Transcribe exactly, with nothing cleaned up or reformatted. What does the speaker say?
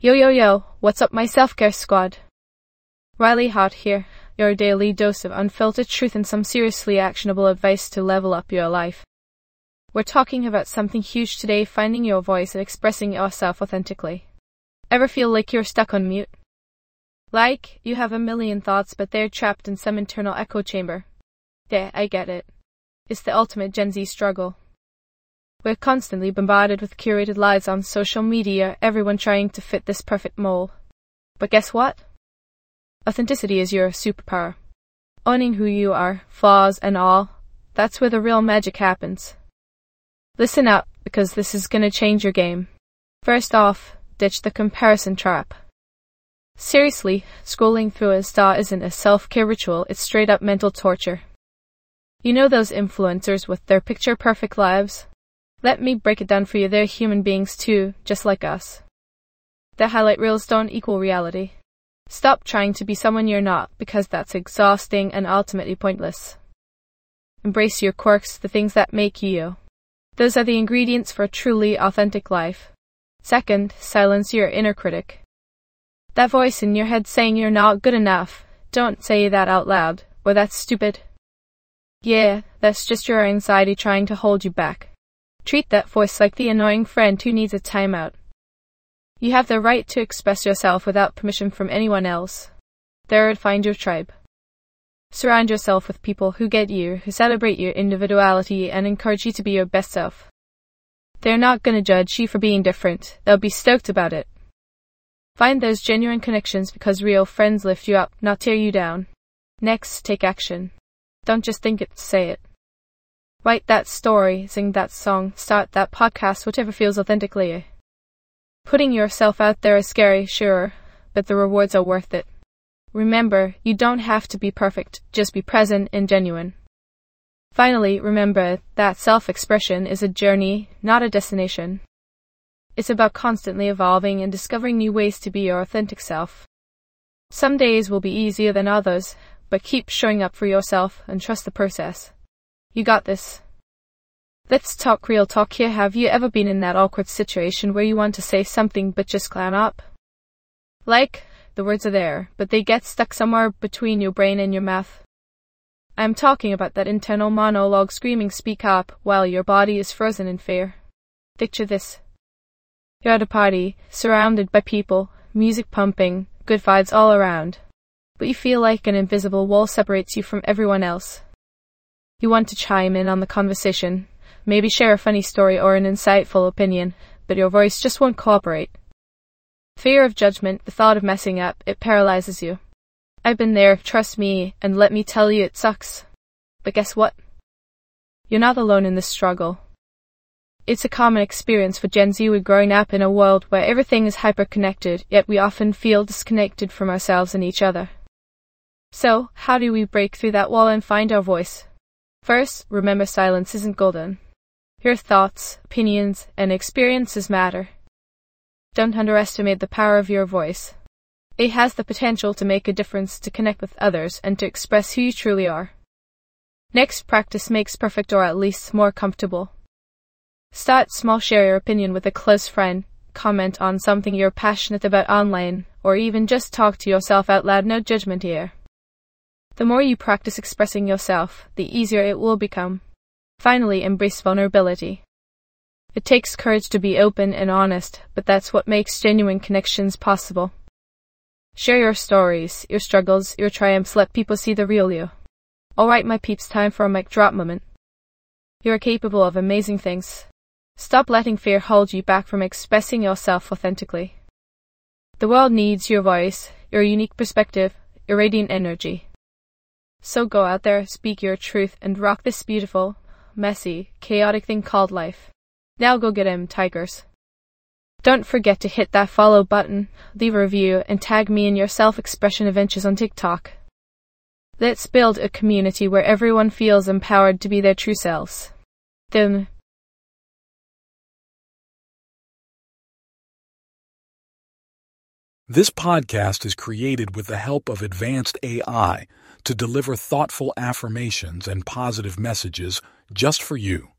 Yo yo yo, what's up my self-care squad? Riley Hot here, your daily dose of unfiltered truth and some seriously actionable advice to level up your life. We're talking about something huge today, finding your voice and expressing yourself authentically. Ever feel like you're stuck on mute? Like, you have a million thoughts but they're trapped in some internal echo chamber. Yeah, I get it. It's the ultimate Gen Z struggle. We're constantly bombarded with curated lives on social media, everyone trying to fit this perfect mold. But guess what? Authenticity is your superpower. Owning who you are, flaws and all, that's where the real magic happens. Listen up, because this is gonna change your game. First off, ditch the comparison trap. Seriously, scrolling through a star isn't a self-care ritual, it's straight up mental torture. You know those influencers with their picture-perfect lives? Let me break it down for you, they're human beings too, just like us. The highlight reels don't equal reality. Stop trying to be someone you're not, because that's exhausting and ultimately pointless. Embrace your quirks, the things that make you you. Those are the ingredients for a truly authentic life. Second, silence your inner critic. That voice in your head saying you're not good enough, don't say that out loud, or that's stupid. Yeah, that's just your anxiety trying to hold you back. Treat that voice like the annoying friend who needs a timeout. You have the right to express yourself without permission from anyone else. Third, find your tribe. Surround yourself with people who get you, who celebrate your individuality and encourage you to be your best self. They're not gonna judge you for being different, they'll be stoked about it. Find those genuine connections because real friends lift you up, not tear you down. Next, take action. Don't just think it, say it. Write that story, sing that song, start that podcast, whatever feels authentically you. Putting yourself out there is scary, sure, but the rewards are worth it. Remember, you don't have to be perfect, just be present and genuine. Finally, remember that self-expression is a journey, not a destination. It's about constantly evolving and discovering new ways to be your authentic self. Some days will be easier than others, but keep showing up for yourself and trust the process. You got this. Let's talk real talk here. Have you ever been in that awkward situation where you want to say something but just clam up? Like, the words are there, but they get stuck somewhere between your brain and your mouth. I'm talking about that internal monologue screaming speak up while your body is frozen in fear. Picture this. You're at a party, surrounded by people, music pumping, good vibes all around. But you feel like an invisible wall separates you from everyone else. You want to chime in on the conversation, maybe share a funny story or an insightful opinion, but your voice just won't cooperate. Fear of judgment, the thought of messing up, it paralyzes you. I've been there, trust me, and let me tell you it sucks. But guess what? You're not alone in this struggle. It's a common experience for Gen Z. We're growing up in a world where everything is hyper-connected, yet we often feel disconnected from ourselves and each other. So, how do we break through that wall and find our voice? First, remember silence isn't golden. Your thoughts, opinions, and experiences matter. Don't underestimate the power of your voice. It has the potential to make a difference, to connect with others, and to express who you truly are. Next, practice makes perfect, or at least more comfortable. Start small, share your opinion with a close friend, comment on something you're passionate about online, or even just talk to yourself out loud, no judgment here. The more you practice expressing yourself, the easier it will become. Finally, embrace vulnerability. It takes courage to be open and honest, but that's what makes genuine connections possible. Share your stories, your struggles, your triumphs, let people see the real you. Alright my peeps, time for a mic drop moment. You're capable of amazing things. Stop letting fear hold you back from expressing yourself authentically. The world needs your voice, your unique perspective, your radiant energy. So go out there, speak your truth, and rock this beautiful, messy, chaotic thing called life. Now go get 'em, tigers. Don't forget to hit that follow button, leave a review, and tag me in your self-expression adventures on TikTok. Let's build a community where everyone feels empowered to be their true selves. Then. This podcast is created with the help of advanced A I to deliver thoughtful affirmations and positive messages just for you.